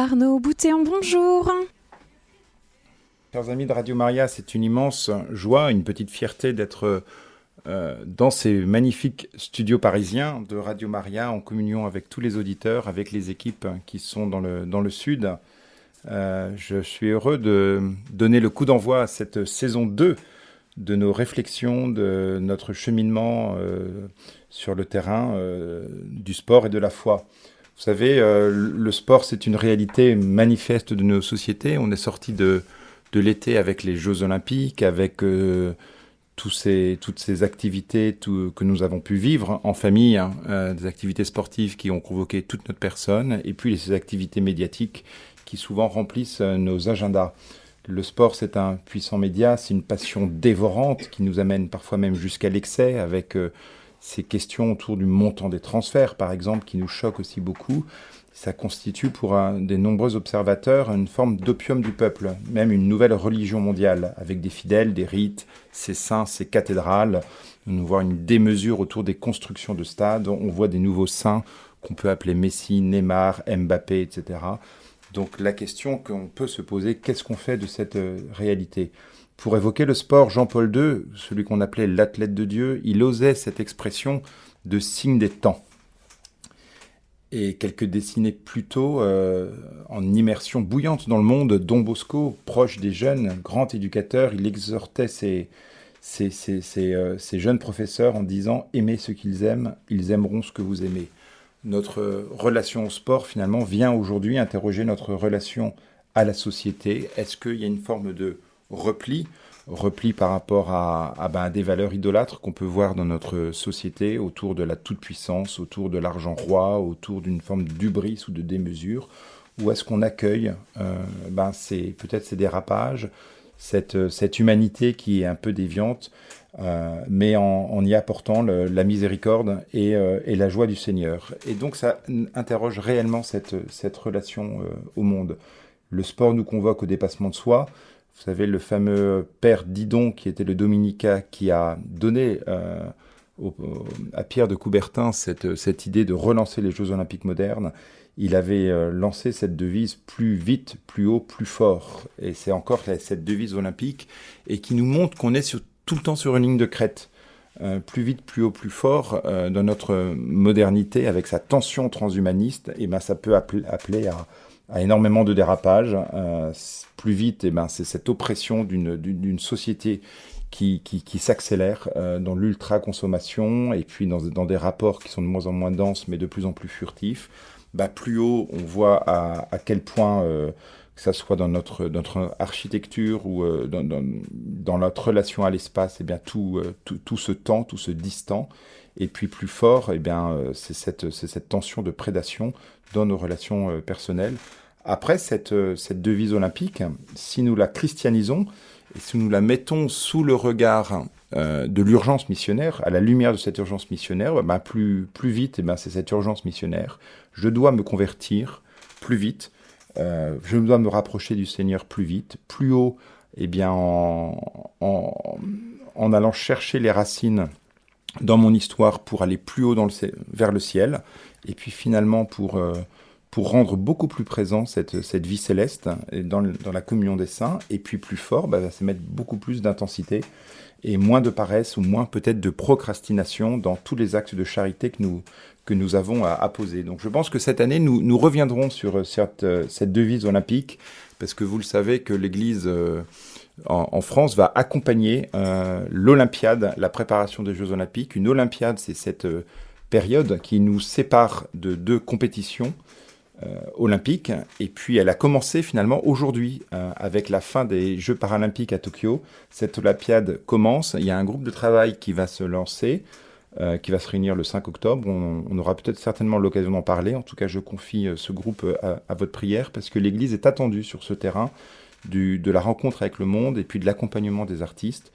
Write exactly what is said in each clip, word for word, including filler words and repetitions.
Arnaud Boutéan, bonjour. Chers amis de Radio Maria, c'est une immense joie, une petite fierté d'être euh, dans ces magnifiques studios parisiens de Radio Maria, en communion avec tous les auditeurs, avec les équipes qui sont dans le, dans le sud. Euh, je suis heureux de donner le coup d'envoi à cette saison deux de nos réflexions, de notre cheminement euh, sur le terrain euh, du sport et de la foi. Vous savez, euh, le sport, c'est une réalité manifeste de nos sociétés. On est sorti de, de l'été avec les Jeux Olympiques, avec euh, tous ces, toutes ces activités tout, que nous avons pu vivre en famille, hein, euh, des activités sportives qui ont convoqué toute notre personne, et puis ces activités médiatiques qui souvent remplissent euh, nos agendas. Le sport, c'est un puissant média, c'est une passion dévorante qui nous amène parfois même jusqu'à l'excès, avec euh, ces questions autour du montant des transferts, par exemple, qui nous choquent aussi beaucoup. Ça constitue pour un, des nombreux observateurs une forme d'opium du peuple, même une nouvelle religion mondiale, avec des fidèles, des rites, ces saints, ces cathédrales. On voit une démesure autour des constructions de stades, on voit des nouveaux saints qu'on peut appeler Messi, Neymar, Mbappé, et cetera. Donc la question qu'on peut se poser, qu'est-ce qu'on fait de cette euh, réalité ? Pour évoquer le sport, Jean-Paul deux, celui qu'on appelait l'athlète de Dieu, il osait cette expression de signe des temps. Et quelques décennies plus tôt, euh, en immersion bouillante dans le monde, Don Bosco, proche des jeunes, grand éducateur, il exhortait ses, ses, ses, ses, euh, ses jeunes professeurs en disant « Aimez ce qu'ils aiment, ils aimeront ce que vous aimez ». Notre relation au sport, finalement, vient aujourd'hui interroger notre relation à la société. Est-ce qu'il y a une forme de repli, repli par rapport à, à, ben, à des valeurs idolâtres qu'on peut voir dans notre société, autour de la toute-puissance, autour de l'argent roi, autour d'une forme d'hubris ou de démesure, ou est-ce qu'on accueille euh, ben, c'est, peut-être ces dérapages, cette, cette humanité qui est un peu déviante, euh, mais en, en y apportant le, la miséricorde et, euh, et la joie du Seigneur. Et donc ça interroge réellement cette, cette relation euh, au monde. Le sport nous convoque au dépassement de soi. Vous savez, le fameux père Didon, qui était le dominicain, qui a donné euh, au, à Pierre de Coubertin cette, cette idée de relancer les Jeux Olympiques modernes. Il avait euh, lancé cette devise « plus vite, plus haut, plus fort ». Et c'est encore cette devise olympique et qui nous montre qu'on est sur, tout le temps sur une ligne de crête. Euh, plus vite, plus haut, plus fort, euh, dans notre modernité, avec sa tension transhumaniste, et ben, ça peut appeler, appeler à... à énormément de dérapages. Euh, plus vite, eh ben, c'est cette oppression d'une, d'une, d'une société qui, qui, qui s'accélère euh, dans l'ultra-consommation et puis dans, dans des rapports qui sont de moins en moins denses mais de plus en plus furtifs. Bah, plus haut, on voit à, à quel point, euh, que ça soit dans notre, notre architecture ou euh, dans, dans, dans notre relation à l'espace, eh bien, tout, euh, tout, tout se tend, tout se distend. Et puis plus fort, eh bien, euh, c'est, cette, c'est cette tension de prédation dans nos relations euh, personnelles. Après, cette, euh, cette devise olympique, si nous la christianisons et si nous la mettons sous le regard euh, de l'urgence missionnaire, à la lumière de cette urgence missionnaire, bah, plus, plus vite, eh ben, c'est cette urgence missionnaire. Je dois me convertir plus vite, euh, je dois me rapprocher du Seigneur plus vite, plus haut, eh bien, en, en, en allant chercher les racines dans mon histoire pour aller plus haut dans le, vers le ciel, et puis finalement pour, euh, pour rendre beaucoup plus présent cette, cette vie céleste dans, le, dans la communion des saints, et puis plus fort, bah, c'est mettre beaucoup plus d'intensité et moins de paresse ou moins peut-être de procrastination dans tous les actes de charité que nous, que nous avons à, à poser. Donc je pense que cette année, nous, nous reviendrons sur cette, cette devise olympique, parce que vous le savez que l'Église euh, en, en France va accompagner euh, l'Olympiade, la préparation des Jeux Olympiques. Une Olympiade, c'est cette euh, période qui nous sépare de deux compétitions euh, olympiques, et puis elle a commencé finalement aujourd'hui euh, avec la fin des Jeux paralympiques à Tokyo. Cette Olympiade commence, il y a un groupe de travail qui va se lancer, euh, qui va se réunir le cinq octobre. On, on aura peut-être certainement l'occasion d'en parler. En tout cas, je confie euh, ce groupe à, à votre prière, parce que l'Église est attendue sur ce terrain du, de la rencontre avec le monde et puis de l'accompagnement des artistes.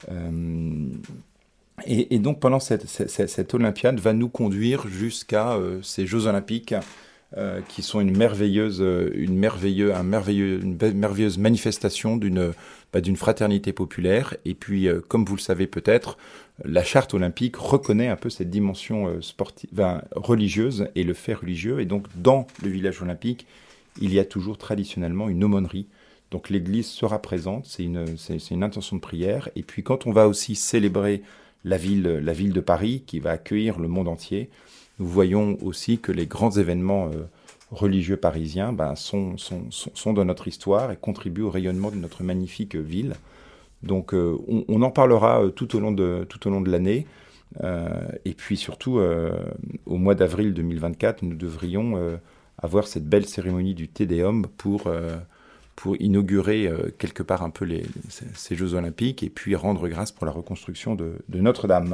Euh, et, et donc pendant cette, cette, cette Olympiade va nous conduire jusqu'à euh, ces Jeux Olympiques euh, qui sont une merveilleuse, une merveilleuse, un merveilleux, une merveilleuse manifestation d'une, bah, d'une fraternité populaire. Et puis, euh, comme vous le savez peut-être, la charte olympique reconnaît un peu cette dimension euh, sportive, ben, religieuse et le fait religieux. Et donc, dans le village olympique, il y a toujours traditionnellement une aumônerie. Donc l'église sera présente, c'est une, c'est, c'est une intention de prière. Et puis quand on va aussi célébrer la ville, la ville de Paris, qui va accueillir le monde entier, nous voyons aussi que les grands événements euh, religieux parisiens ben, sont, sont, sont, sont dans notre histoire et contribuent au rayonnement de notre magnifique ville. Donc euh, on, on en parlera euh, tout au long de, tout au long de l'année. Euh, et puis surtout, euh, au mois d'avril deux mille vingt-quatre, nous devrions euh, avoir cette belle cérémonie du Te Deum pour, euh, pour inaugurer euh, quelque part un peu les, ces, ces Jeux Olympiques et puis rendre grâce pour la reconstruction de, de Notre-Dame.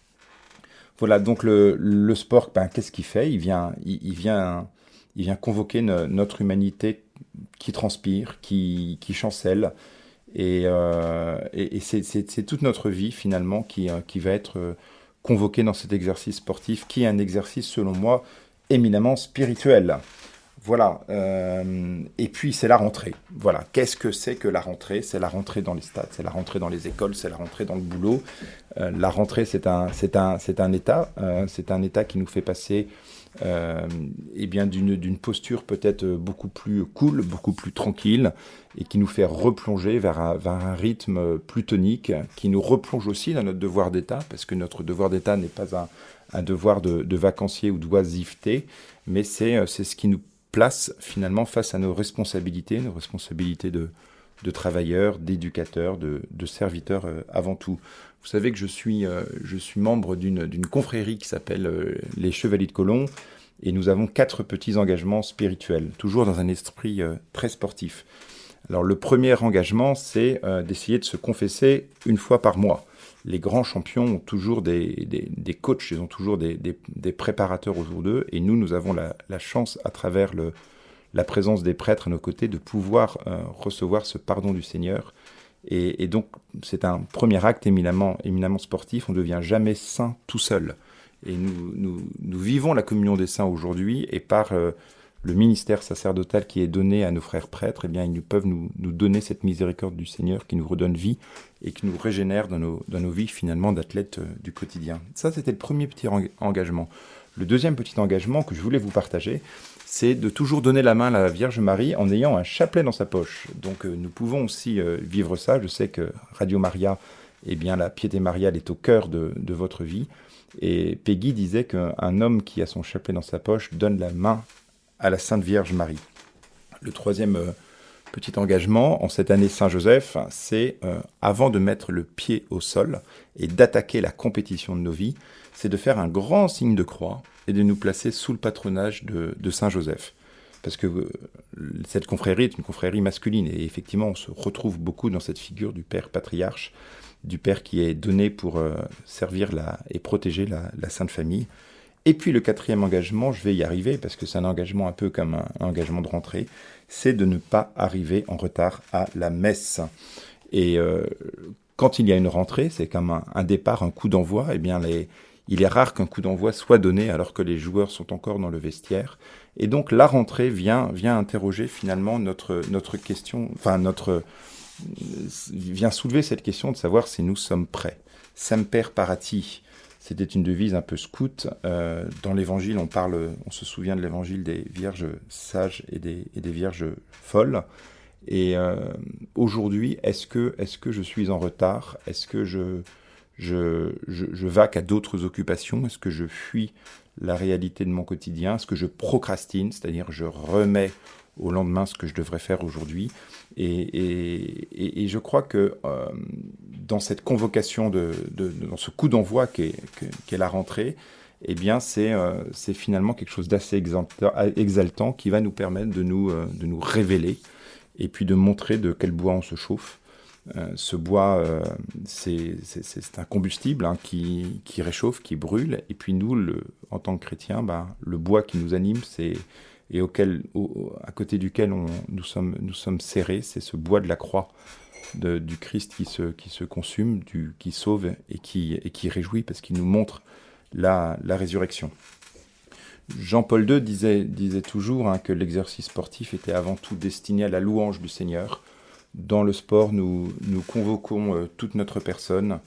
Voilà, donc le, le sport, ben, qu'est-ce qu'il fait ? il vient, il, il, vient, il vient convoquer no, notre humanité qui transpire, qui, qui chancelle. Et, euh, et, et c'est, c'est, c'est toute notre vie finalement qui, euh, qui va être euh, convoquée dans cet exercice sportif, qui est un exercice selon moi éminemment spirituel. Voilà. Euh, et puis c'est la rentrée. Voilà. Qu'est-ce que c'est que la rentrée ? C'est la rentrée dans les stades, c'est la rentrée dans les écoles, c'est la rentrée dans le boulot. Euh, la rentrée, c'est un, c'est un, c'est un état. Euh, c'est un état qui nous fait passer euh, eh bien d'une, d'une posture peut-être beaucoup plus cool, beaucoup plus tranquille, et qui nous fait replonger vers un, vers un rythme plus tonique, qui nous replonge aussi dans notre devoir d'État, parce que notre devoir d'État n'est pas un, un devoir de, de vacancier ou d'oisiveté, mais c'est, c'est ce qui nous place finalement face à nos responsabilités, nos responsabilités de, de travailleurs, d'éducateurs, de, de serviteurs euh, avant tout. Vous savez que je suis, euh, je suis membre d'une, d'une confrérie qui s'appelle euh, les Chevaliers de Colomb, et nous avons quatre petits engagements spirituels, toujours dans un esprit euh, très sportif. Alors le premier engagement, c'est euh, d'essayer de se confesser une fois par mois. Les grands champions ont toujours des, des, des coachs, ils ont toujours des, des, des préparateurs autour d'eux, et nous, nous avons la, la chance, à travers le, la présence des prêtres à nos côtés, de pouvoir euh, recevoir ce pardon du Seigneur. Et, et donc, c'est un premier acte éminemment, éminemment sportif. On ne devient jamais saint tout seul. Et nous, nous, nous vivons la communion des saints aujourd'hui, et par euh, le ministère sacerdotal qui est donné à nos frères prêtres, eh bien, ils peuvent nous, nous donner cette miséricorde du Seigneur qui nous redonne vie et qui nous régénère dans nos, dans nos vies, finalement, d'athlètes euh, du quotidien. Ça, c'était le premier petit en- engagement. Le deuxième petit engagement que je voulais vous partager, c'est de toujours donner la main à la Vierge Marie en ayant un chapelet dans sa poche. Donc euh, nous pouvons aussi euh, vivre ça. Je sais que Radio Maria, eh bien, la piété mariale est au cœur de, de votre vie. Et Peggy disait qu'un homme qui a son chapelet dans sa poche donne la main à la Sainte Vierge Marie. Le troisième euh, petit engagement en cette année Saint-Joseph, c'est euh, avant de mettre le pied au sol et d'attaquer la compétition de nos vies, c'est de faire un grand signe de croix et de nous placer sous le patronage de, de Saint-Joseph. Parce que euh, cette confrérie est une confrérie masculine, et effectivement on se retrouve beaucoup dans cette figure du père patriarche, du père qui est donné pour euh, servir la, et protéger la, la Sainte Famille. Et puis le quatrième engagement, je vais y arriver, parce que c'est un engagement un peu comme un, un engagement de rentrée, c'est de ne pas arriver en retard à la messe. Et euh, quand il y a une rentrée, c'est comme un, un départ, un coup d'envoi, eh bien les... il est rare qu'un coup d'envoi soit donné alors que les joueurs sont encore dans le vestiaire. Et donc la rentrée vient, vient interroger finalement notre, notre question, enfin notre, vient soulever cette question de savoir si nous sommes prêts. Semper parati, c'était une devise un peu scout. Euh, dans l'évangile, on parle, on se souvient de l'évangile des vierges sages et des, et des vierges folles. Et euh, aujourd'hui, est-ce que, est-ce que je suis en retard ? Est-ce que je... Je, je, je vaque à d'autres occupations? Est-ce que je fuis la réalité de mon quotidien? Est-ce que je procrastine, c'est-à-dire je remets au lendemain ce que je devrais faire aujourd'hui? Et, et, et, et je crois que euh, dans cette convocation, de, de, de, dans ce coup d'envoi qu'est, qu'est la rentrée, eh bien c'est, euh, c'est finalement quelque chose d'assez exaltant, exaltant qui va nous permettre de nous, euh, de nous révéler et puis de montrer de quel bois on se chauffe. Euh, ce bois, euh, c'est, c'est, c'est un combustible hein, qui, qui réchauffe, qui brûle. Et puis nous, le, en tant que chrétiens, ben, le bois qui nous anime, c'est, et auquel, au, à côté duquel on, nous, sommes, nous sommes serrés, c'est ce bois de la croix de, du Christ qui se, qui se consume, du, qui sauve et qui, et qui réjouit parce qu'il nous montre la, la résurrection. Jean-Paul deux disait, disait toujours hein, que l'exercice sportif était avant tout destiné à la louange du Seigneur. Dans le sport, nous, nous convoquons euh, toute notre personne,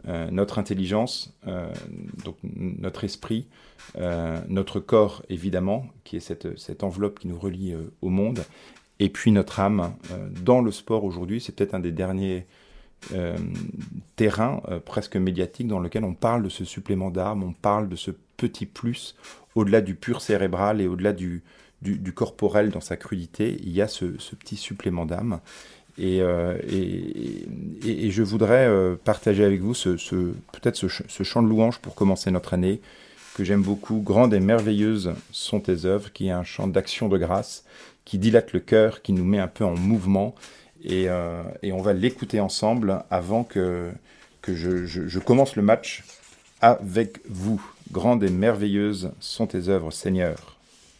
euh, notre intelligence, euh, donc notre esprit, euh, notre corps évidemment, qui est cette, cette enveloppe qui nous relie euh, au monde, et puis notre âme. Euh, dans le sport aujourd'hui, c'est peut-être un des derniers euh, terrains euh, presque médiatiques dans lequel on parle de ce supplément d'âme, on parle de ce petit plus, au-delà du pur cérébral et au-delà du, du, du corporel dans sa crudité, il y a ce, ce petit supplément d'âme. Et, euh, et, et, et je voudrais euh, partager avec vous ce, ce, peut-être ce, ce chant de louange pour commencer notre année, que j'aime beaucoup. Grandes et merveilleuses sont tes œuvres, qui est un chant d'action de grâce, qui dilate le cœur, qui nous met un peu en mouvement. Et, euh, et on va l'écouter ensemble avant que, que je, je, je commence le match avec vous. Grandes et merveilleuses sont tes œuvres, Seigneur.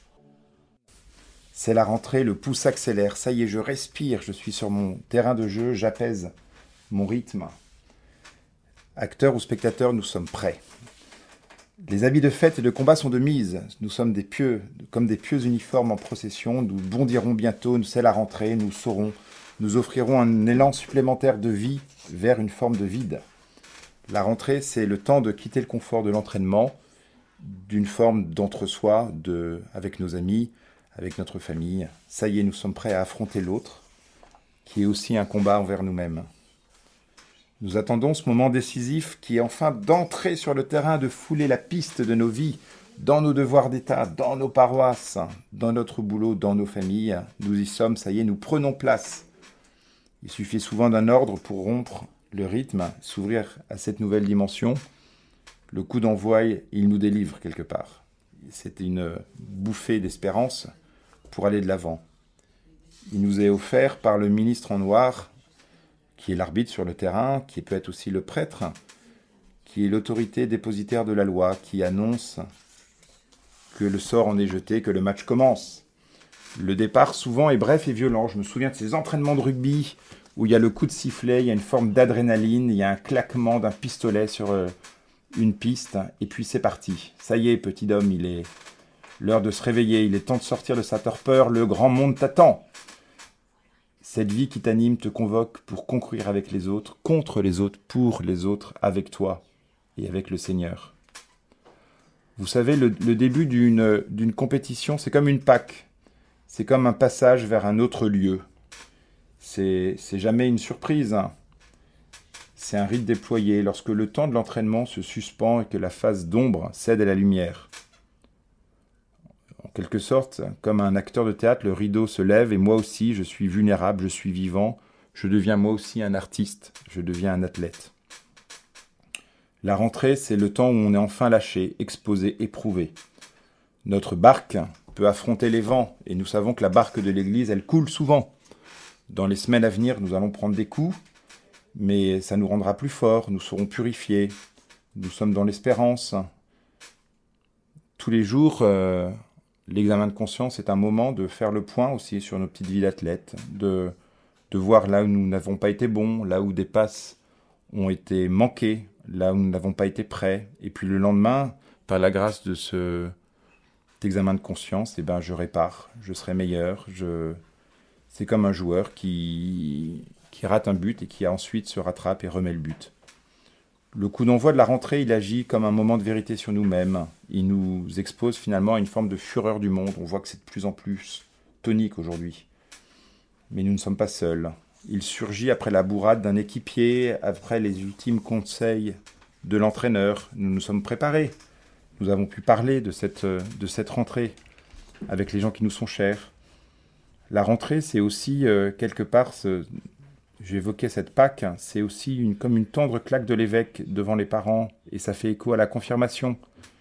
C'est la rentrée, le pouls s'accélère, ça y est, je respire, je suis sur mon terrain de jeu, j'apaise mon rythme. Acteurs ou spectateurs, nous sommes prêts. Les habits de fête et de combat sont de mise, nous sommes des pieux, comme des pieux uniformes en procession, nous bondirons bientôt, c'est la rentrée, nous saurons, nous offrirons un élan supplémentaire de vie vers une forme de vide. La rentrée, c'est le temps de quitter le confort de l'entraînement, d'une forme d'entre-soi, de, avec nos amis, avec notre famille. Ça y est, nous sommes prêts à affronter l'autre, qui est aussi un combat envers nous-mêmes. Nous attendons ce moment décisif qui est enfin d'entrer sur le terrain, de fouler la piste de nos vies, dans nos devoirs d'État, dans nos paroisses, dans notre boulot, dans nos familles. Nous y sommes, ça y est, nous prenons place. Il suffit souvent d'un ordre pour rompre le rythme, s'ouvrir à cette nouvelle dimension. Le coup d'envoi, il nous délivre quelque part. C'est une bouffée d'espérance pour aller de l'avant. Il nous est offert par le ministre en noir, qui est l'arbitre sur le terrain, qui peut être aussi le prêtre, qui est l'autorité dépositaire de la loi, qui annonce que le sort en est jeté, que le match commence. Le départ souvent est bref et violent. Je me souviens de ces entraînements de rugby où il y a le coup de sifflet, il y a une forme d'adrénaline, il y a un claquement d'un pistolet sur une piste, et puis c'est parti. Ça y est, petit homme, il est l'heure de se réveiller, il est temps de sortir de sa torpeur, le grand monde t'attend. Cette vie qui t'anime te convoque pour concourir avec les autres, contre les autres, pour les autres, avec toi et avec le Seigneur. Vous savez, le, le début d'une, d'une compétition, c'est comme une Pâque. C'est comme un passage vers un autre lieu. C'est, c'est jamais une surprise. Hein. C'est un rite déployé lorsque le temps de l'entraînement se suspend et que la phase d'ombre cède à la lumière. En quelque sorte, comme un acteur de théâtre, le rideau se lève et moi aussi, je suis vulnérable, je suis vivant, je deviens moi aussi un artiste, je deviens un athlète. La rentrée, c'est le temps où on est enfin lâché, exposé, éprouvé. Notre barque peut affronter les vents et nous savons que la barque de l'Église, elle coule souvent. Dans les semaines à venir, nous allons prendre des coups, mais ça nous rendra plus forts, nous serons purifiés, nous sommes dans l'espérance. Tous les jours, euh, l'examen de conscience est un moment de faire le point aussi sur nos petites vies d'athlètes, de, de voir là où nous n'avons pas été bons, là où des passes ont été manquées, là où nous n'avons pas été prêts. Et puis le lendemain, par la grâce de ce, cet examen de conscience, eh ben, je répare, je serai meilleur. Je... C'est comme un joueur qui, qui rate un but et qui ensuite se rattrape et remet le but. Le coup d'envoi de la rentrée, il agit comme un moment de vérité sur nous-mêmes. Il nous expose finalement à une forme de fureur du monde. On voit que c'est de plus en plus tonique aujourd'hui. Mais nous ne sommes pas seuls. Il surgit après la bourrade d'un équipier, après les ultimes conseils de l'entraîneur. Nous nous sommes préparés. Nous avons pu parler de cette, de cette rentrée avec les gens qui nous sont chers. La rentrée, c'est aussi euh, quelque part... Ce, J'évoquais cette Pâque, c'est aussi une, comme une tendre claque de l'évêque devant les parents, et ça fait écho à la confirmation.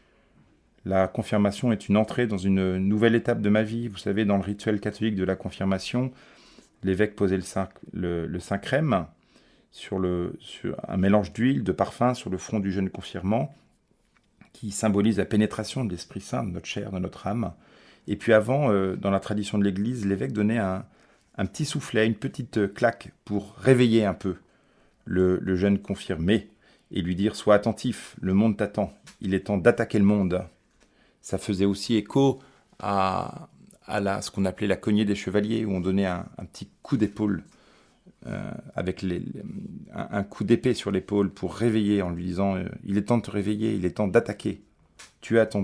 La confirmation est une entrée dans une nouvelle étape de ma vie. Vous savez, dans le rituel catholique de la confirmation, l'évêque posait le saint, le, le saint crème sur, le, sur un mélange d'huile, de parfum sur le front du jeune confirmant, qui symbolise la pénétration de l'Esprit Saint, de notre chair, de notre âme. Et puis avant, euh, dans la tradition de l'Église, l'évêque donnait un... un petit soufflet, une petite claque pour réveiller un peu le, le jeune confirmé et lui dire « Sois attentif, le monde t'attend, il est temps d'attaquer le monde ». Ça faisait aussi écho à, à la, ce qu'on appelait la cognée des chevaliers, où on donnait un, un petit coup d'épaule euh, avec les, les, un, un coup d'épée sur l'épaule pour réveiller en lui disant euh, « Il est temps de te réveiller, il est temps d'attaquer, tu es attendu ».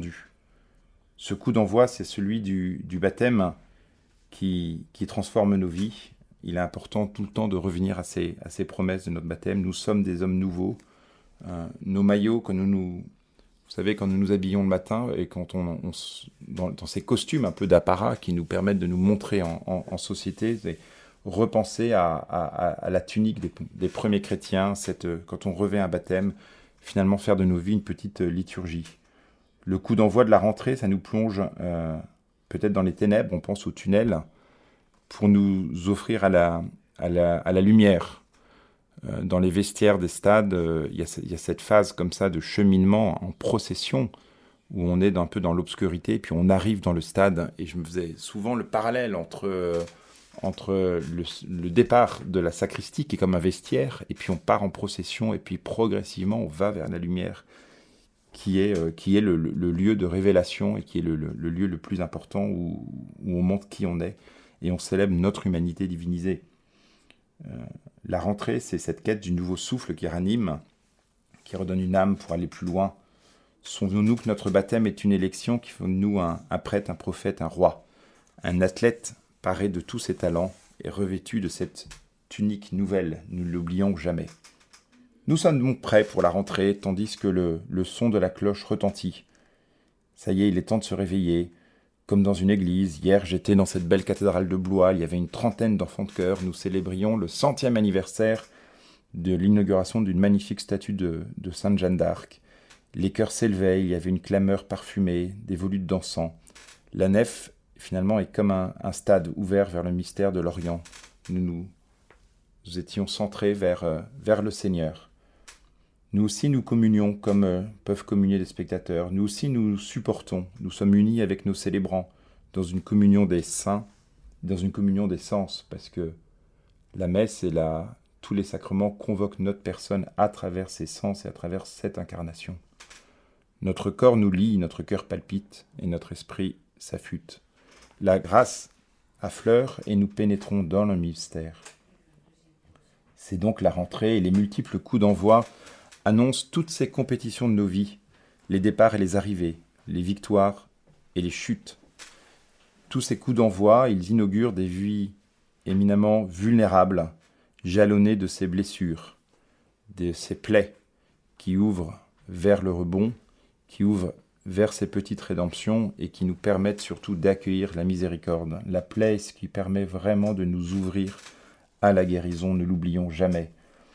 Ce coup d'envoi, c'est celui du, du baptême qui, qui transforme nos vies. Il est important tout le temps de revenir à ces, à ces promesses de notre baptême. Nous sommes des hommes nouveaux. Euh, nos maillots, quand nous nous... Vous savez, quand nous nous habillons le matin et quand on, on dans, dans ces costumes un peu d'apparat qui nous permettent de nous montrer en, en, en société, c'est repenser à, à, à la tunique des, des premiers chrétiens, cette, quand on revêt un baptême, finalement faire de nos vies une petite liturgie. Le coup d'envoi de la rentrée, ça nous plonge euh, peut-être dans les ténèbres, on pense au tunnel, pour nous offrir à la, à la, à la lumière. Euh, dans les vestiaires des stades, euh, il y a, y a cette phase comme ça de cheminement en procession, où on est un peu dans l'obscurité, puis on arrive dans le stade, et je me faisais souvent le parallèle entre, euh, entre le, le départ de la sacristie, qui est comme un vestiaire, et puis on part en procession, et puis progressivement on va vers la lumière, qui est, euh, qui est le, le, le lieu de révélation et qui est le, le, le lieu le plus important où, où on montre qui on est et on célèbre notre humanité divinisée. Euh, la rentrée, c'est cette quête du nouveau souffle qui ranime, qui redonne une âme pour aller plus loin. Souvenons-nous que notre baptême est une élection qui fait de nous un, un prêtre, un prophète, un roi, un athlète paré de tous ses talents et revêtu de cette tunique nouvelle, nous ne l'oublions jamais. Nous sommes donc prêts pour la rentrée, tandis que le, le son de la cloche retentit. Ça y est, il est temps de se réveiller. Comme dans une église, hier j'étais dans cette belle cathédrale de Blois, il y avait une trentaine d'enfants de chœur, nous célébrions le centième anniversaire de l'inauguration d'une magnifique statue de, de Sainte Jeanne d'Arc. Les chœurs s'élevaient, il y avait une clameur parfumée, des volutes d'encens. La nef, finalement, est comme un, un stade ouvert vers le mystère de l'Orient. Nous nous, nous étions centrés vers, euh, vers le Seigneur. Nous aussi nous communions comme euh, peuvent communier des spectateurs. Nous aussi nous nous supportons. Nous sommes unis avec nos célébrants dans une communion des saints, dans une communion des sens, parce que la messe et la, tous les sacrements convoquent notre personne à travers ces sens et à travers cette incarnation. Notre corps nous lie, notre cœur palpite et notre esprit s'affûte. La grâce affleure et nous pénétrons dans le mystère. C'est donc la rentrée et les multiples coups d'envoi annonce toutes ces compétitions de nos vies, les départs et les arrivées, les victoires et les chutes. Tous ces coups d'envoi, ils inaugurent des vies éminemment vulnérables, jalonnées de ces blessures, de ces plaies qui ouvrent vers le rebond, qui ouvrent vers ces petites rédemptions et qui nous permettent surtout d'accueillir la miséricorde. La plaie est ce qui permet vraiment de nous ouvrir à la guérison, ne l'oublions jamais.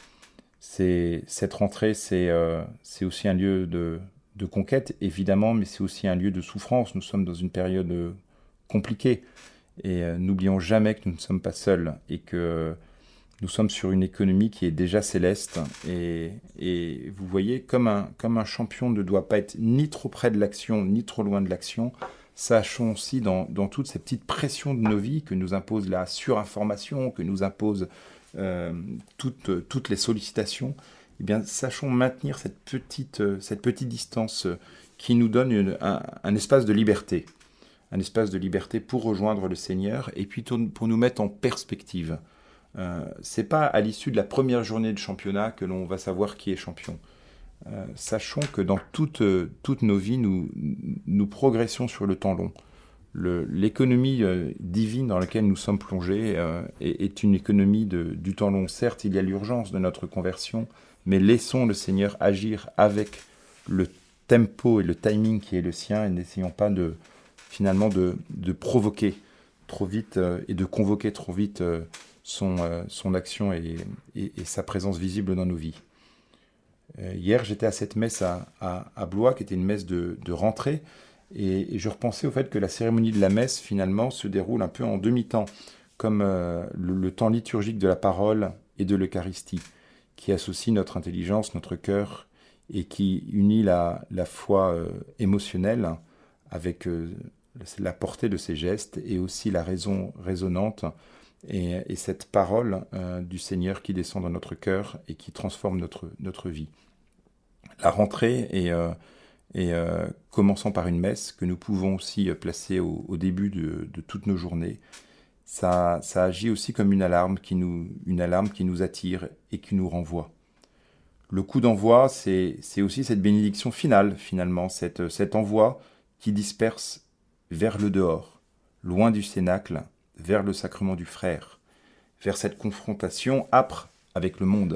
C'est, cette rentrée, c'est, euh, c'est aussi un lieu de, de conquête, évidemment, mais c'est aussi un lieu de souffrance. Nous sommes dans une période euh, compliquée et euh, n'oublions jamais que nous ne sommes pas seuls et que euh, nous sommes sur une économie qui est déjà céleste. Et, et vous voyez, comme un, comme un champion ne doit pas être ni trop près de l'action, ni trop loin de l'action, sachons aussi dans, dans toutes ces petites pressions de nos vies que nous impose la surinformation, que nous impose Euh, toutes, toutes les sollicitations, eh bien, sachons maintenir cette petite, euh, cette petite distance euh, qui nous donne une, un, un espace de liberté, un espace de liberté pour rejoindre le Seigneur et puis pour nous mettre en perspective. Euh, c'est pas à l'issue de la première journée de championnat que l'on va savoir qui est champion. Euh, sachons que dans toutes, euh, toutes nos vies, nous, nous progressons sur le temps long. Le, l'économie euh, divine dans laquelle nous sommes plongés euh, est, est une économie de, du temps long. Certes, il y a l'urgence de notre conversion, mais laissons le Seigneur agir avec le tempo et le timing qui est le sien et n'essayons pas de, finalement de, de provoquer trop vite euh, et de convoquer trop vite euh, son, euh, son action et, et, et sa présence visible dans nos vies. Euh, hier, j'étais à cette messe à, à, à Blois, qui était une messe de, de rentrée. Et, et je repensais au fait que la cérémonie de la messe, finalement, se déroule un peu en demi-temps, comme euh, le, le temps liturgique de la parole et de l'Eucharistie, qui associe notre intelligence, notre cœur, et qui unit la, la foi euh, émotionnelle avec euh, la portée de ses gestes, et aussi la raison résonante, et, et cette parole euh, du Seigneur qui descend dans notre cœur et qui transforme notre, notre vie. La rentrée est... Euh, Et euh, commençant par une messe que nous pouvons aussi placer au, au début de, de toutes nos journées. ça, ça agit aussi comme une alarme, qui nous, une alarme qui nous attire et qui nous renvoie. Le coup d'envoi, c'est, c'est aussi cette bénédiction finale, finalement, cette, cet envoi qui disperse vers le dehors, loin du cénacle, vers le sacrement du frère, vers cette confrontation âpre avec le monde.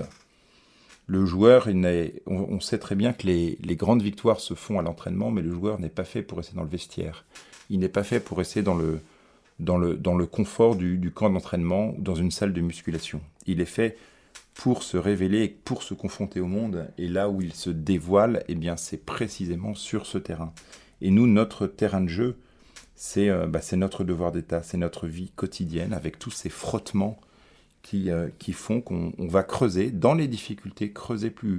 Le joueur, il n'est, on, on sait très bien que les, les grandes victoires se font à l'entraînement, mais le joueur n'est pas fait pour rester dans le vestiaire. Il n'est pas fait pour rester dans le, dans le, dans le confort du, du camp d'entraînement ou dans une salle de musculation. Il est fait pour se révéler et pour se confronter au monde. Et là où il se dévoile, eh bien, c'est précisément sur ce terrain. Et nous, notre terrain de jeu, c'est, euh, bah, c'est notre devoir d'État, c'est notre vie quotidienne avec tous ces frottements qui, euh, qui font qu'on on va creuser dans les difficultés, creuser plus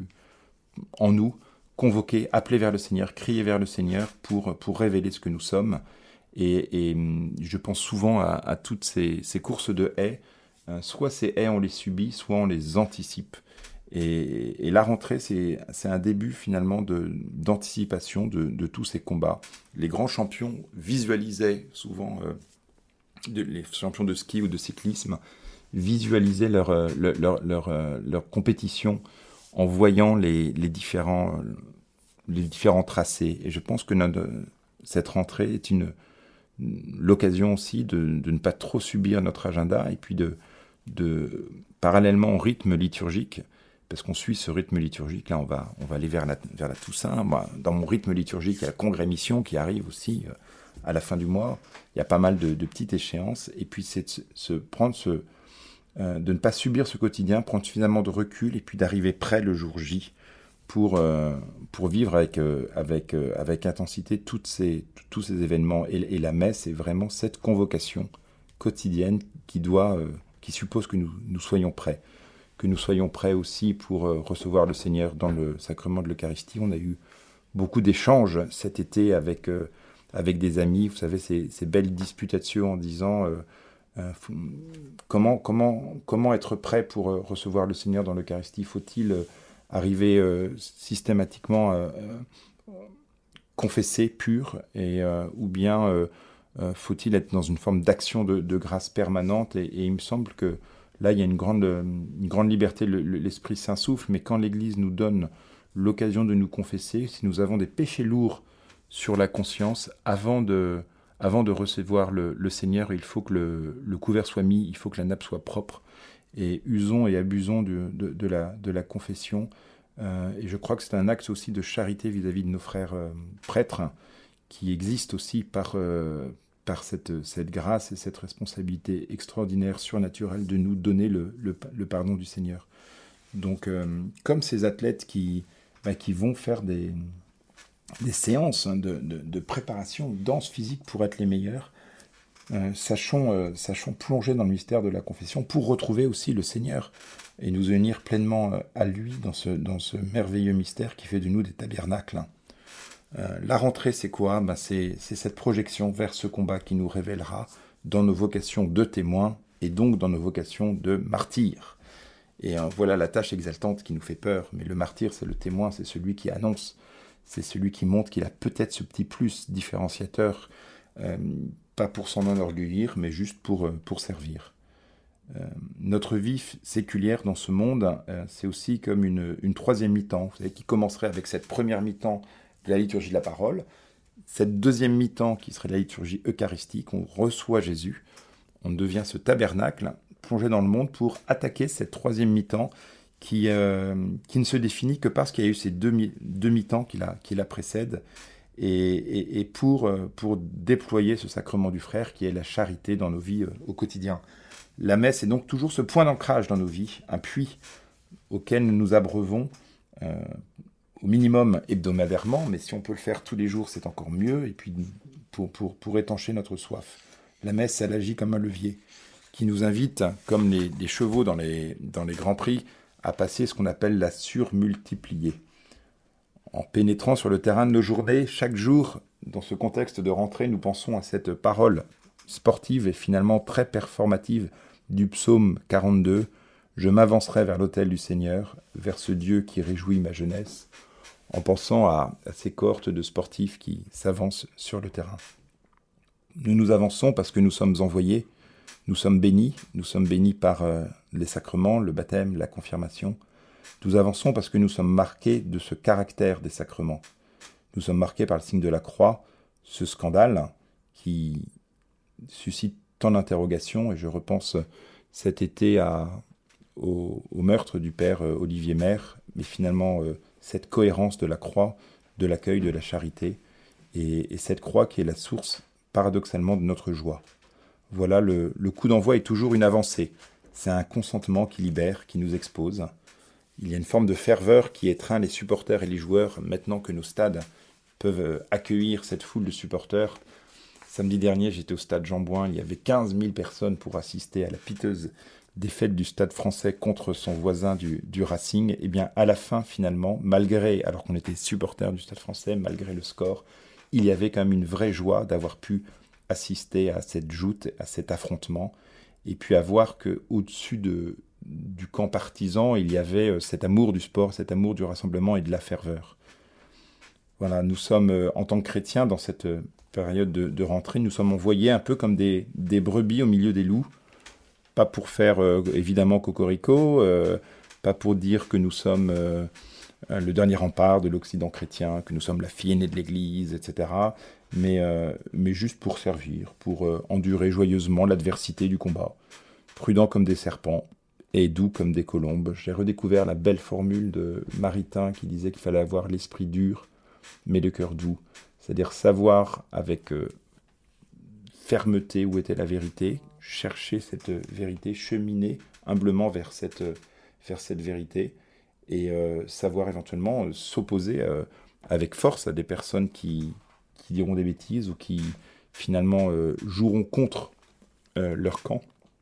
en nous, convoquer, appeler vers le Seigneur, crier vers le Seigneur pour, pour révéler ce que nous sommes. Et, et je pense souvent à, à toutes ces, ces courses de haies. Euh, soit ces haies, on les subit, soit on les anticipe. Et, et la rentrée, c'est, c'est un début finalement de, d'anticipation de, de tous ces combats. Les grands champions visualisaient souvent, euh, de, les champions de ski ou de cyclisme, visualisaient leur, euh, leur, leur, leur, euh, leur compétition en voyant les, les, différents, les différents tracés. Et je pense que notre, cette rentrée est une, l'occasion aussi de, de ne pas trop subir notre agenda et puis de, de parallèlement au rythme liturgique, parce qu'on suit ce rythme liturgique, là on va, on va aller vers la, vers la Toussaint. Moi, dans mon rythme liturgique, il y a la Congrès Mission qui arrive aussi euh, à la fin du mois. Il y a pas mal de, de petites échéances. Et puis c'est de se, se prendre ce, euh, de ne pas subir ce quotidien, prendre suffisamment de recul et puis d'arriver près le jour J pour, euh, pour vivre avec, euh, avec, euh, avec intensité toutes ces, tous ces événements. Et, et la messe est vraiment cette convocation quotidienne qui, doit, euh, qui suppose que nous, nous soyons prêts. Que nous soyons prêts aussi pour euh, recevoir le Seigneur dans le sacrement de l'Eucharistie. On a eu beaucoup d'échanges cet été avec, euh, avec des amis, vous savez, ces, ces belles disputations en disant euh, euh, faut, comment, comment, comment être prêt pour euh, recevoir le Seigneur dans l'Eucharistie. Faut-il euh, arriver euh, systématiquement euh, euh, confessé, pur, et, euh, ou bien euh, euh, faut-il être dans une forme d'action de, de grâce permanente. Et, et il me semble que là, il y a une grande, une grande liberté, le, le, l'Esprit Saint souffle, mais quand l'Église nous donne l'occasion de nous confesser, si nous avons des péchés lourds sur la conscience, avant de, avant de recevoir le, le Seigneur, il faut que le, le couvert soit mis, il faut que la nappe soit propre, et usons et abusons de, de, de, la, de la confession. Euh, et je crois que c'est un acte aussi de charité vis-à-vis de nos frères euh, prêtres, qui existent aussi par... Euh, par cette, cette grâce et cette responsabilité extraordinaire, surnaturelle, de nous donner le, le, le pardon du Seigneur. Donc, euh, comme ces athlètes qui, bah, qui vont faire des, des séances hein, de, de, de préparation, de danse physique pour être les meilleurs, euh, sachons, euh, sachons plonger dans le mystère de la confession pour retrouver aussi le Seigneur et nous unir pleinement euh, à lui dans ce, dans ce merveilleux mystère qui fait de nous des tabernacles. Euh, la rentrée, c'est quoi ? Ben c'est, c'est cette projection vers ce combat qui nous révélera dans nos vocations de témoins et donc dans nos vocations de martyrs. Et euh, voilà la tâche exaltante qui nous fait peur. Mais le martyr, c'est le témoin, c'est celui qui annonce, c'est celui qui montre qu'il a peut-être ce petit plus différenciateur, euh, pas pour s'en enorgueillir, mais juste pour, euh, pour servir. Euh, notre vie séculière dans ce monde, euh, c'est aussi comme une, une troisième mi-temps, vous savez, qui commencerait avec cette première mi-temps de la liturgie de la parole, cette deuxième mi-temps qui serait la liturgie eucharistique, on reçoit Jésus, on devient ce tabernacle plongé dans le monde pour attaquer cette troisième mi-temps qui, euh, qui ne se définit que parce qu'il y a eu ces deux, mi- deux mi-temps qui la, qui la précèdent et, et, et pour, pour déployer ce sacrement du frère qui est la charité dans nos vies euh, au quotidien. La messe est donc toujours ce point d'ancrage dans nos vies, un puits auquel nous nous abreuvons euh, au minimum hebdomadairement, mais si on peut le faire tous les jours, c'est encore mieux, et puis pour, pour, pour étancher notre soif. La messe, elle agit comme un levier, qui nous invite, comme les, les chevaux dans les, dans les grands prix, à passer ce qu'on appelle la surmultipliée. En pénétrant sur le terrain de nos journées, chaque jour, dans ce contexte de rentrée, nous pensons à cette parole sportive et finalement très performative du psaume quarante-deux, « Je m'avancerai vers l'autel du Seigneur, vers ce Dieu qui réjouit ma jeunesse », en pensant à, à ces cohortes de sportifs qui s'avancent sur le terrain. Nous nous avançons parce que nous sommes envoyés, Nous sommes bénis, nous sommes bénis par euh, les sacrements, le baptême, la confirmation. Nous avançons parce que nous sommes marqués de ce caractère des sacrements. Nous sommes marqués par le signe de la croix, ce scandale qui suscite tant d'interrogations, et je repense cet été à, au, au meurtre du père euh, Olivier Maire, mais finalement euh, cette cohérence de la croix, de l'accueil, de la charité, et, et cette croix qui est la source paradoxalement de notre joie. Voilà, le, le coup d'envoi est toujours une avancée. C'est un consentement qui libère, qui nous expose. Il y a une forme de ferveur qui étreint les supporters et les joueurs maintenant que nos stades peuvent accueillir cette foule de supporters. Samedi dernier, j'étais au stade Jean-Bouin. Il y avait quinze mille personnes pour assister à la piteuse défaite du stade français contre son voisin du, du Racing. Et bien, à la fin, finalement, malgré, alors qu'on était supporters du stade français, malgré le score, il y avait quand même une vraie joie d'avoir pu assister à cette joute, à cet affrontement, et puis à voir qu'au-dessus de, du camp partisan, il y avait cet amour du sport, cet amour du rassemblement et de la ferveur. Voilà, nous sommes, en tant que chrétiens, dans cette période de, de rentrée, nous sommes envoyés un peu comme des, des brebis au milieu des loups, pas pour faire, euh, évidemment, cocorico, euh, pas pour dire que nous sommes euh, le dernier rempart de l'Occident chrétien, que nous sommes la fille aînée de l'Église, et cetera, mais, euh, mais juste pour servir, pour euh, endurer joyeusement l'adversité du combat, prudents comme des serpents et doux comme des colombes. J'ai redécouvert la belle formule de Maritain qui disait qu'il fallait avoir l'esprit dur, mais le cœur doux, c'est-à-dire savoir avec euh, fermeté où était la vérité, chercher cette vérité, cheminer humblement vers cette, vers cette vérité, et euh, savoir éventuellement euh, s'opposer euh, avec force à des personnes qui, qui diront des bêtises ou qui finalement euh, joueront contre euh, leur camp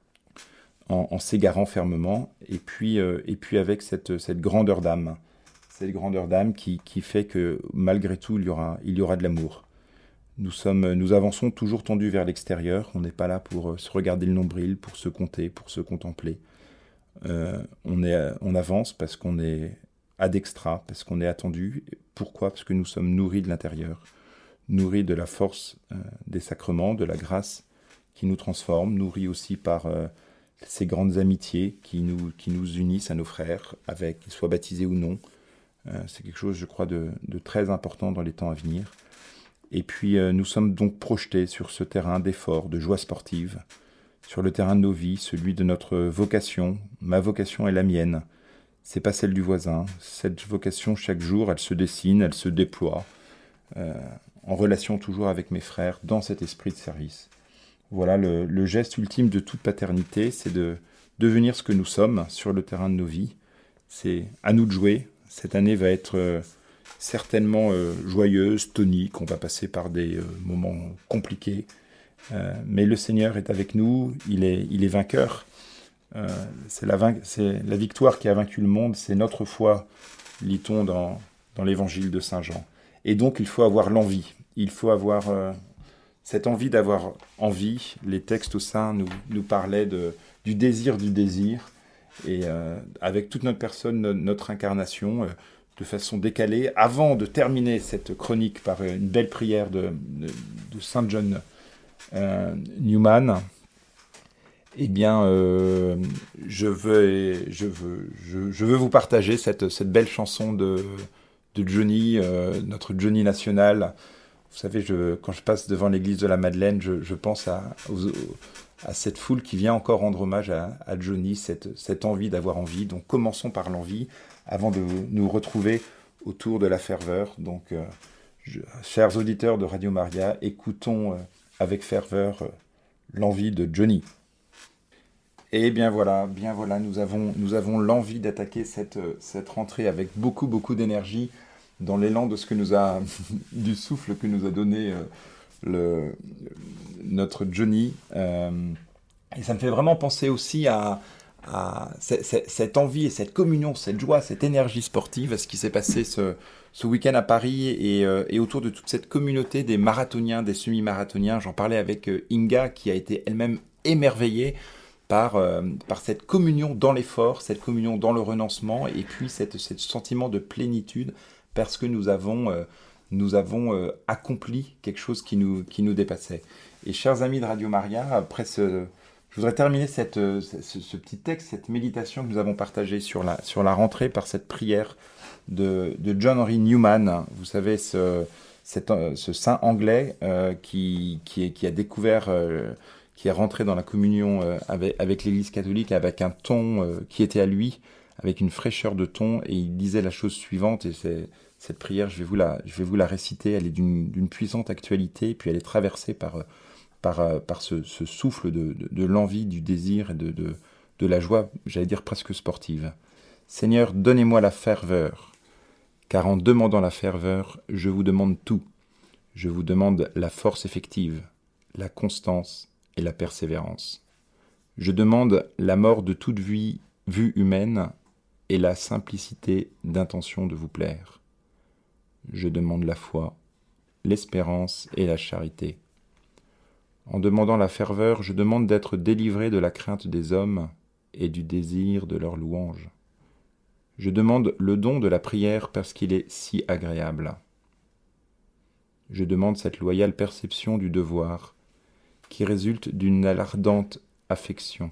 en, en s'égarant fermement, et puis, euh, et puis avec cette, cette grandeur d'âme, cette grandeur d'âme qui, qui fait que malgré tout il y aura, il y aura de l'amour. Nous, sommes, nous avançons toujours tendus vers l'extérieur, on n'est pas là pour euh, se regarder le nombril, pour se compter, pour se contempler. Euh, on, est, on avance parce qu'on est ad extra, parce qu'on est attendu. Pourquoi ? Parce que nous sommes nourris de l'intérieur, nourris de la force euh, des sacrements, de la grâce qui nous transforme, nourris aussi par euh, ces grandes amitiés qui nous, qui nous unissent à nos frères, avec qu'ils soient baptisés ou non. Euh, c'est quelque chose, je crois, de, de très important dans les temps à venir. Et puis euh, nous sommes donc projetés sur ce terrain d'effort, de joie sportive, sur le terrain de nos vies, celui de notre vocation. Ma vocation est la mienne, c'est pas celle du voisin. Cette vocation, chaque jour, elle se dessine, elle se déploie, euh, en relation toujours avec mes frères, dans cet esprit de service. Voilà, le, le geste ultime de toute paternité, c'est de devenir ce que nous sommes sur le terrain de nos vies. C'est à nous de jouer. Cette année va être... Euh, certainement euh, joyeuse, tonique, on va passer par des euh, moments compliqués, euh, mais le Seigneur est avec nous, il est, il est vainqueur, euh, c'est, la vain- c'est la victoire qui a vaincu le monde, c'est notre foi, lit-on dans, dans l'évangile de Saint Jean. Et donc il faut avoir l'envie, il faut avoir euh, cette envie d'avoir envie. Les textes saints nous, nous parlaient de, du désir du désir, et euh, avec toute notre personne, notre incarnation, euh, de façon décalée, avant de terminer cette chronique par une belle prière de, de, de Saint John euh, Newman, eh bien, euh, je, veux, je, veux, je, je veux vous partager cette, cette belle chanson de, de Johnny, euh, notre Johnny national. Vous savez, je, quand je passe devant l'église de la Madeleine, je, je pense à, aux, à cette foule qui vient encore rendre hommage à, à Johnny, cette, cette envie d'avoir envie. Donc commençons par l'envie, avant de nous retrouver autour de la ferveur. Donc, euh, je, chers auditeurs de Radio Maria, écoutons euh, avec ferveur euh, l'envie de Johnny. Et bien voilà, bien voilà, nous avons, nous avons l'envie d'attaquer cette, cette rentrée avec beaucoup, beaucoup d'énergie, dans l'élan de ce que nous a, du souffle que nous a donné euh, le, notre Johnny. Euh, et ça me fait vraiment penser aussi à, à cette envie et cette communion, cette joie, cette énergie sportive, à ce qui s'est passé ce, ce week-end à Paris, et, euh, et autour de toute cette communauté des marathoniens, des semi-marathoniens. J'en parlais avec euh, Inga, qui a été elle-même émerveillée par, euh, par cette communion dans l'effort, cette communion dans le renoncement, et puis cette, ce sentiment de plénitude, parce que nous avons, euh, nous avons euh, accompli quelque chose qui nous, qui nous dépassait. Et chers amis de Radio Maria, après ce... Je voudrais terminer cette, euh, ce, ce petit texte, cette méditation que nous avons partagée sur la, sur la rentrée par cette prière de, de John Henry Newman. Vous savez, ce, cet, ce saint anglais euh, qui, qui, est, qui a découvert, euh, qui est rentré dans la communion euh, avec, avec l'Église catholique avec un ton euh, qui était à lui, avec une fraîcheur de ton, et il disait la chose suivante, et c'est, cette prière, je vais vous la, je vais vous la réciter, elle est d'une, d'une puissante actualité, puis elle est traversée par... par, par ce, ce souffle de, de, de l'envie, du désir et de, de, de la joie, j'allais dire presque sportive. Seigneur, donnez-moi la ferveur, car en demandant la ferveur, je vous demande tout. Je vous demande la force effective, la constance et la persévérance. Je demande la mort de toute vie, vue humaine et la simplicité d'intention de vous plaire. Je demande la foi, l'espérance et la charité. En demandant la ferveur, je demande d'être délivré de la crainte des hommes et du désir de leur louange. Je demande le don de la prière parce qu'il est si agréable. Je demande cette loyale perception du devoir qui résulte d'une ardente affection.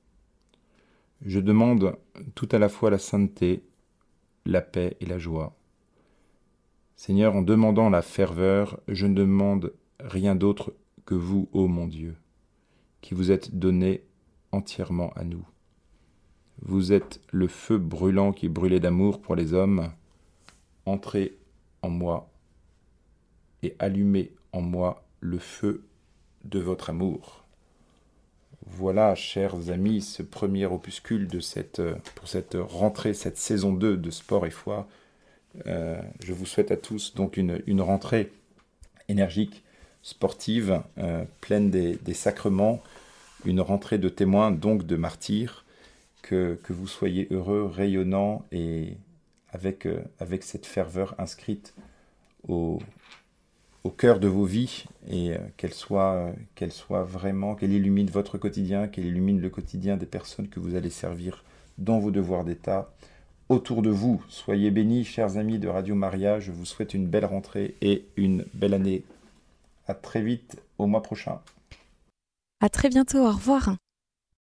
Je demande tout à la fois la sainteté, la paix et la joie. Seigneur, en demandant la ferveur, je ne demande rien d'autre que vous, ô mon Dieu, qui vous êtes donné entièrement à nous. Vous êtes le feu brûlant qui brûlait d'amour pour les hommes. Entrez en moi et allumez en moi le feu de votre amour. Voilà, chers amis, ce premier opuscule de cette, pour cette rentrée, cette saison deux de Sport et Foi. Euh, je vous souhaite à tous donc une, une rentrée énergique, sportive, euh, pleine des, des sacrements, une rentrée de témoins, donc de martyrs, que, que vous soyez heureux, rayonnants et avec, euh, avec cette ferveur inscrite au, au cœur de vos vies et euh, qu'elle soit, euh, qu'elle soit vraiment, qu'elle illumine votre quotidien, qu'elle illumine le quotidien des personnes que vous allez servir dans vos devoirs d'État. Autour de vous, soyez bénis, chers amis de Radio Maria, je vous souhaite une belle rentrée et une belle année. À très vite, au mois prochain. À très bientôt, au revoir.